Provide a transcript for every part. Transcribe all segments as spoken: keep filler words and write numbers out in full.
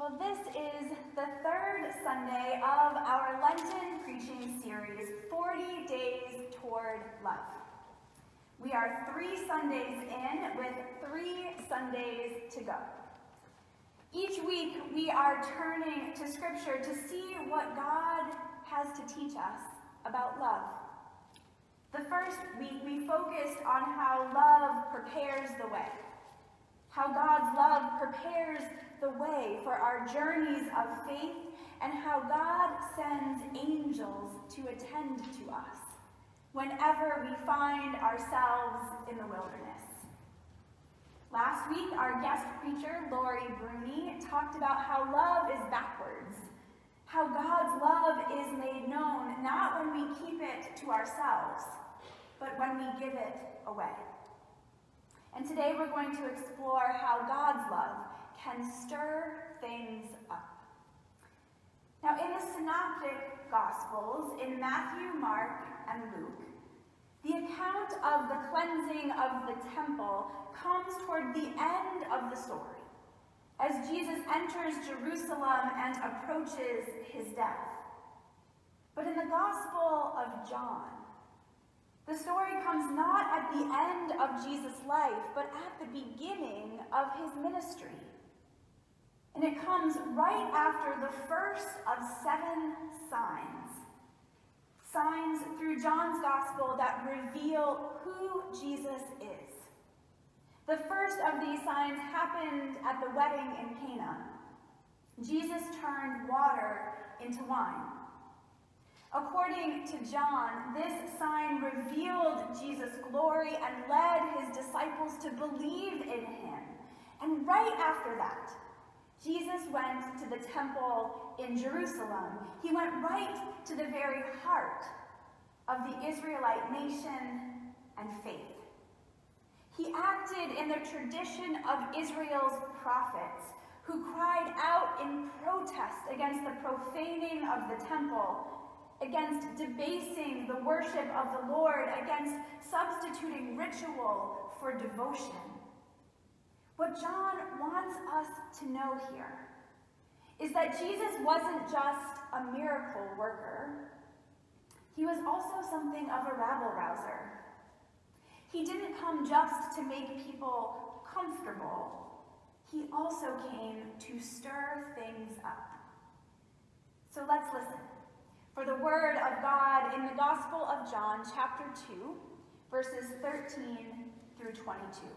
Well, this is the third Sunday of our Lenten preaching series, forty days Toward Love. We are three Sundays in with three Sundays to go. Each week we are turning to Scripture to see what God has to teach us about love. The first week we focused on how love prepares the way, how God's love prepares the way for our journeys of faith, and how God sends angels to attend to us whenever we find ourselves in the wilderness. Last week, our guest preacher, Lori Bruni, talked about how love is backwards, how God's love is made known not when we keep it to ourselves, but when we give it away. And today we're going to explore how God's love can stir things up. Now, in the Synoptic Gospels, in Matthew, Mark, and Luke, the account of the cleansing of the temple comes toward the end of the story, as Jesus enters Jerusalem and approaches his death. But in the Gospel of John, the story comes not at the end of Jesus' life, but at the beginning of his ministry. And it comes right after the first of seven signs. Signs through John's Gospel that reveal who Jesus is. The first of these signs happened at the wedding in Cana. Jesus turned water into wine. According to John, this sign revealed Jesus' glory and led his disciples to believe in him. And right after that, Jesus went to the temple in Jerusalem. He went right to the very heart of the Israelite nation and faith. He acted in the tradition of Israel's prophets, who cried out in protest against the profaning of the temple, against debasing the worship of the Lord, against substituting ritual for devotion. What John wants us to know here is that Jesus wasn't just a miracle worker. He was also something of a rabble-rouser. He didn't come just to make people comfortable. He also came to stir things up. So let's listen for the word of God in the Gospel of John, chapter two, verses thirteen through twenty-two.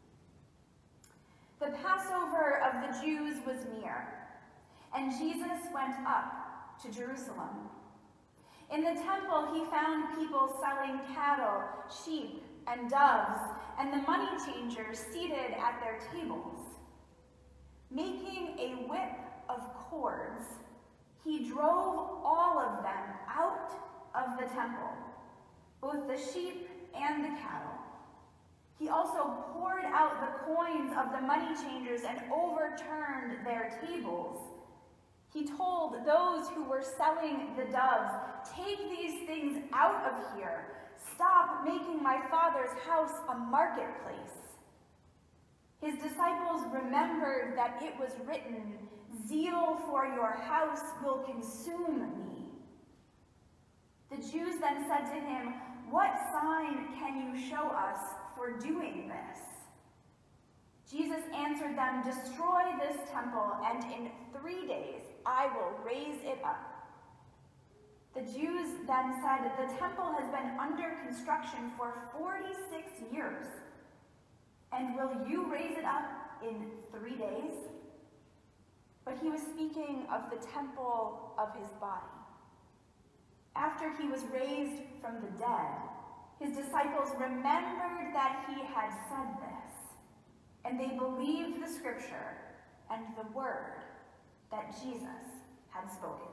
The Passover of the Jews was near, and Jesus went up to Jerusalem. In the temple, he found people selling cattle, sheep, and doves, and the money changers seated at their tables. Making a whip of cords, he drove all of them out of the temple, both the sheep and the cattle. He also poured out the coins of the money changers and overturned their tables. He told those who were selling the doves, "Take these things out of here. Stop making my Father's house a marketplace." His disciples remembered that it was written, "Zeal for your house will consume me." The Jews then said to him, "What sign can you show us for doing this?" Jesus answered them, "Destroy this temple, and in three days I will raise it up." The Jews then said, "The temple has been under construction for forty-six years, and will you raise it up in three days?" But he was speaking of the temple of his body. After he was raised from the dead, his disciples remembered that he had said this, and they believed the scripture and the word that Jesus had spoken.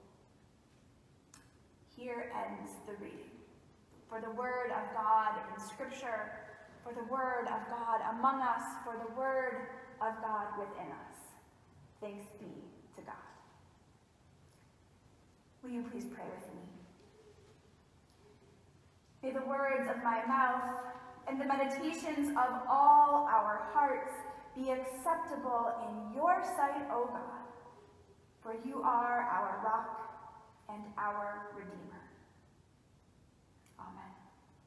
Here ends the reading. For the word of God in scripture, for the word of God among us, for the word of God within us. Thanks be to God. Will you please pray with me? May the words of my mouth and the meditations of all our hearts be acceptable in your sight, O God, for you are our rock and our Redeemer. Amen.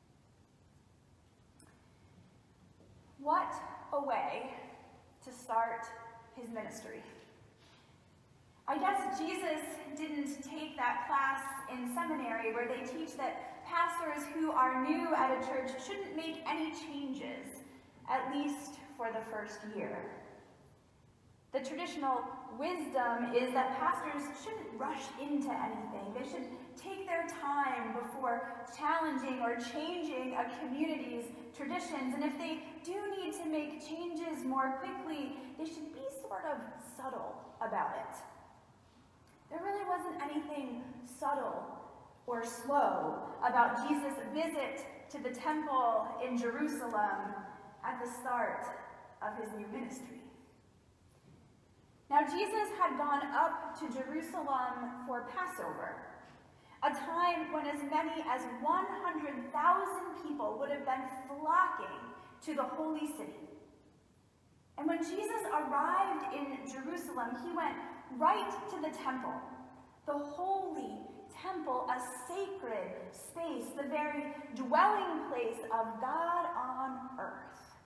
What a way to start his ministry. I guess Jesus didn't take that class in seminary where they teach that pastors who are new at a church shouldn't make any changes, at least for the first year. The traditional wisdom is that pastors shouldn't rush into anything. They should take their time before challenging or changing a community's traditions. And if they do need to make changes more quickly, they should be sort of subtle about it. There really wasn't anything subtle or slow about Jesus' visit to the temple in Jerusalem at the start of his new ministry. Now, Jesus had gone up to Jerusalem for Passover, a time when as many as one hundred thousand people would have been flocking to the holy city. And when Jesus arrived in Jerusalem, he went right to the temple, the holy temple, a sacred space, the very dwelling place of God on earth.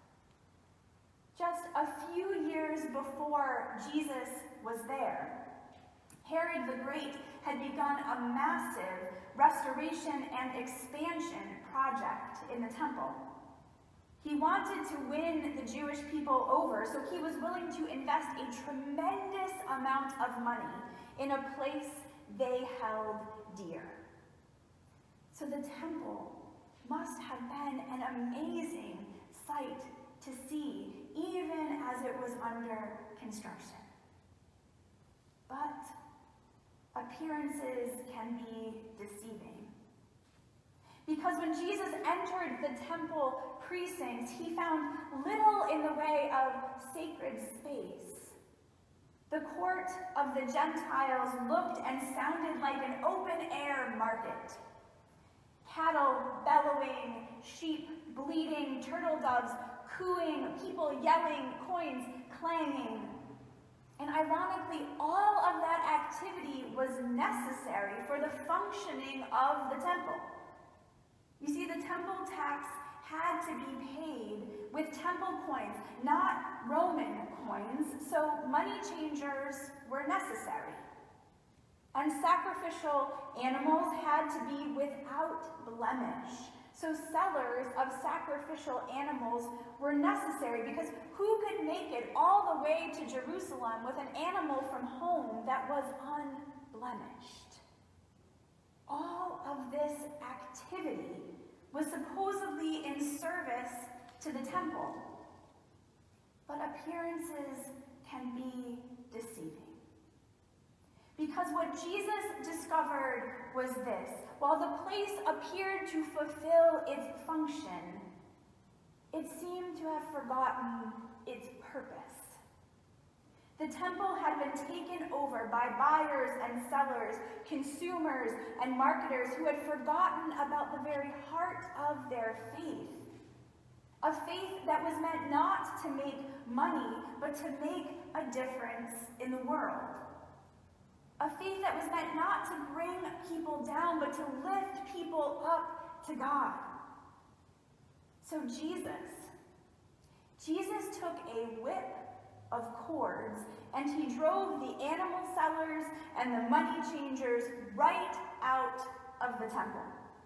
Just a few years before Jesus was there, Herod the Great had begun a massive restoration and expansion project in the temple. He wanted to win the Jewish people over, so he was willing to invest a tremendous amount of money in a place they held dear. So the temple must have been an amazing sight to see, even as it was under construction. But appearances can be deceiving. Because when Jesus entered the temple precincts, he found little in the way of sacred space. The court of the Gentiles looked and sounded like an open-air market. Cattle bellowing, sheep bleating, turtle doves cooing, people yelling, coins clanging. And ironically, all of that activity was necessary for the functioning of the temple. You see, the temple tax had to be paid with temple coins, not Roman coins, so money changers were necessary. And sacrificial animals had to be without blemish. So sellers of sacrificial animals were necessary, because who could make it all the way to Jerusalem with an animal from home that was unblemished? All of this activity was supposedly in service to the temple. But appearances can be deceiving. Because what Jesus discovered was this: while the place appeared to fulfill its function, it seemed to have forgotten its purpose. The temple had been taken over by buyers and sellers, consumers and marketers who had forgotten about the very heart of their faith. A faith that was meant not to make money, but to make a difference in the world. A faith that was meant not to bring people down, but to lift people up to God. So Jesus, Jesus took a whip of cords and he drove the animal sellers and the money changers right out of the temple.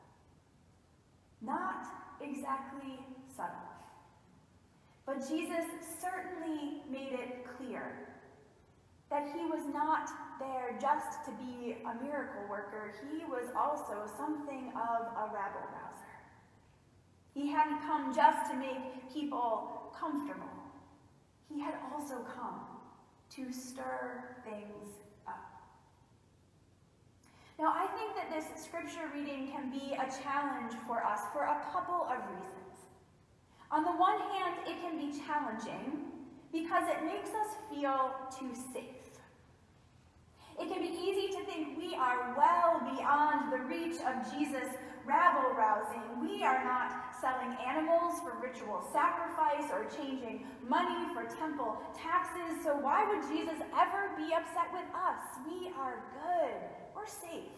Not exactly subtle, but Jesus certainly made it clear that he was not there just to be a miracle worker. He was also something of a rabble-rouser. He hadn't come just to make people comfortable. He had also come to stir things up. Now, I think that this scripture reading can be a challenge for us for a couple of reasons. On the one hand, it can be challenging because it makes us feel too safe. It can be easy to think we are well beyond the reach of Jesus rabble-rousing. We are not selling animals for ritual sacrifice or changing money for temple taxes. So why would Jesus ever be upset with us? We are good. We're safe.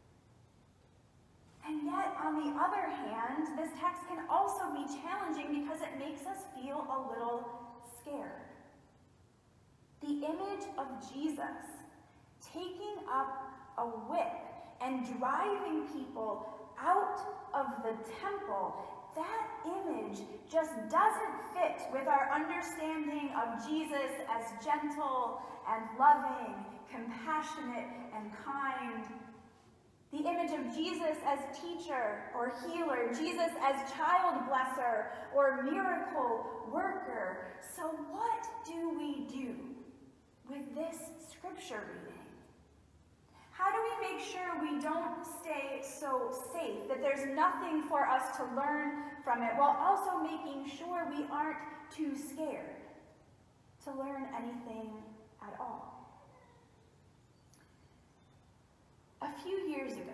And yet, on the other hand, this text can also be challenging because it makes us feel a little scared. The image of Jesus taking up a whip and driving people out of the temple, that image just doesn't fit with our understanding of Jesus as gentle and loving, compassionate and kind. The image of Jesus as teacher or healer, Jesus as child blesser or miracle worker. So what do we do with this scripture reading? How do we make sure we don't stay so safe, that there's nothing for us to learn from it, while also making sure we aren't too scared to learn anything at all? A few years ago,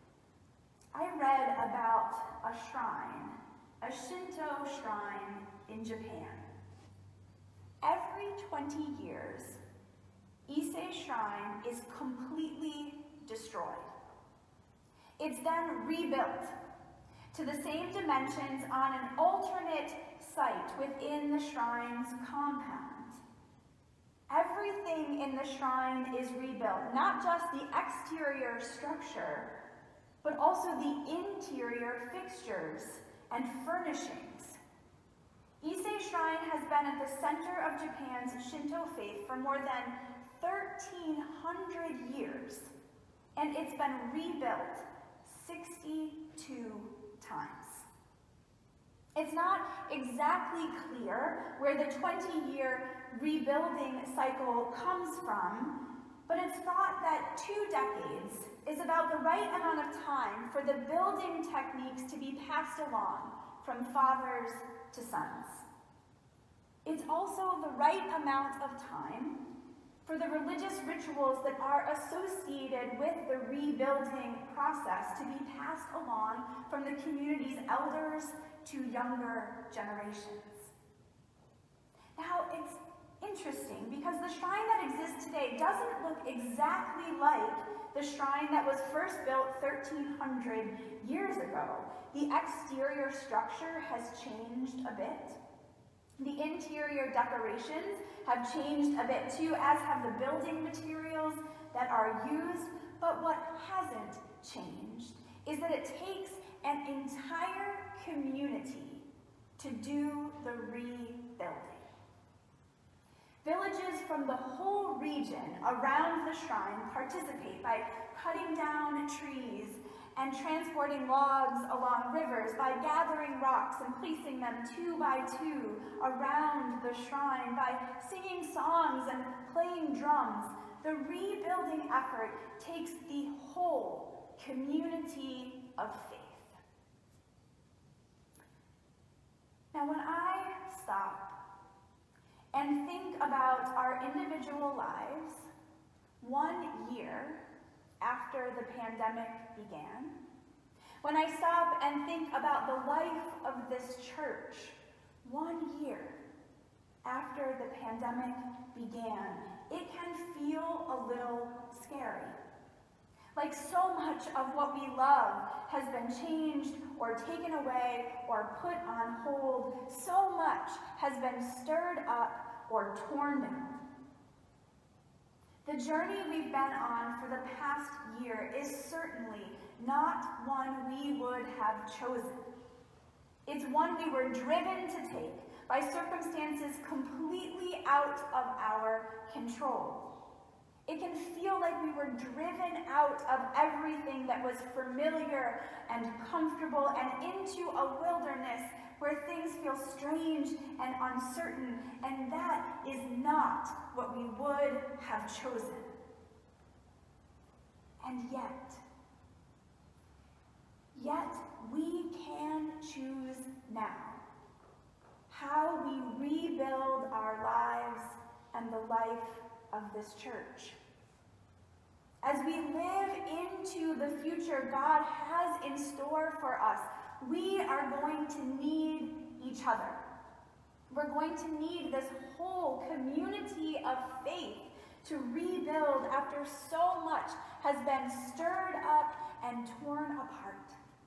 I read about a shrine, a Shinto shrine in Japan. Every twenty years, Ise Shrine is completely destroyed. It's then rebuilt to the same dimensions on an alternate site within the shrine's compound. Everything in the shrine is rebuilt, not just the exterior structure, but also the interior fixtures and furnishings. Ise Shrine has been at the center of Japan's Shinto faith for more than thirteen hundred years, and it's been rebuilt sixty-two times. It's not exactly clear where the twenty-year rebuilding cycle comes from, but it's thought that two decades is about the right amount of time for the building techniques to be passed along from fathers to sons. It's also the right amount of time for the religious rituals that are associated with the rebuilding process to be passed along from the community's elders to younger generations. Now, it's interesting because the shrine that exists today doesn't look exactly like the shrine that was first built thirteen hundred years ago. The exterior structure has changed a bit. The interior decorations have changed a bit too, as have the building materials that are used. But what hasn't changed is that it takes an entire community to do the rebuilding. Villages from the whole region around the shrine participate by cutting down trees and transporting logs along rivers, by gathering rocks and placing them two by two around the shrine, by singing songs and playing drums. The rebuilding effort takes the whole community of faith. Now, when I stop and think about our individual lives one year after the pandemic began, when I stop and think about the life of this church one year after the pandemic began, it can feel a little scary. Like so much of what we love has been changed or taken away or put on hold. So much has been stirred up or torn down. The journey we've been on for the past year is certainly not one we would have chosen. It's one we were driven to take by circumstances completely out of our control. It can feel like we were driven out of everything that was familiar and comfortable and into a wilderness where things feel strange and uncertain, and that is not what we would have chosen. And yet, yet we can choose now how we rebuild our lives and the life of this church. As we live into the future God has in store for us, we are going to need each other. We're going to need this whole community of faith to rebuild after so much has been stirred up and torn apart.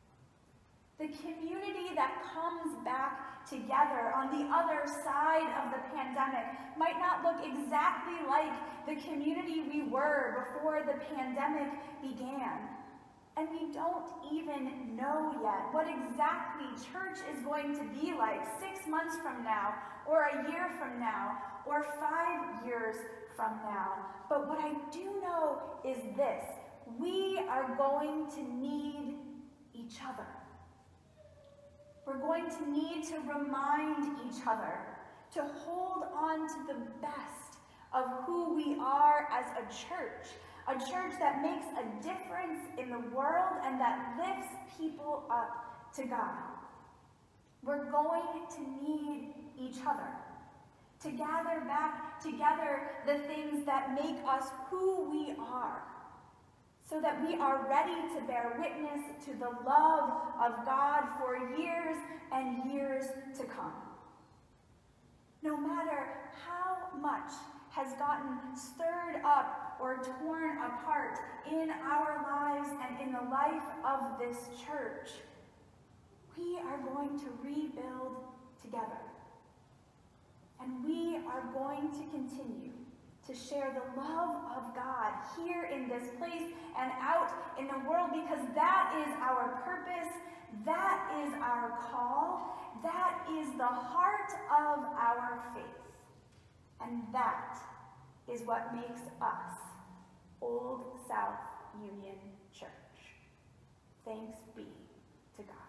The community that comes back together on the other side of the pandemic might not look exactly like the community we were before the pandemic began. And we don't even know yet what exactly church is going to be like six months from now, or a year from now, or five years from now. But what I do know is this: we are going to need each other. We're going to need to remind each other to hold on to the best of who we are as a church. A church that makes a difference in the world and that lifts people up to God. We're going to need each other to gather back together the things that make us who we are, so that we are ready to bear witness to the love of God for years and years to come. No matter how much has gotten stirred up or torn apart in our lives and in the life of this church, we are going to rebuild together. And we are going to continue to share the love of God here in this place and out in the world, because that is our purpose, that is our call, that is the heart of our faith. And that is what makes us Old South Union Church. Thanks be to God.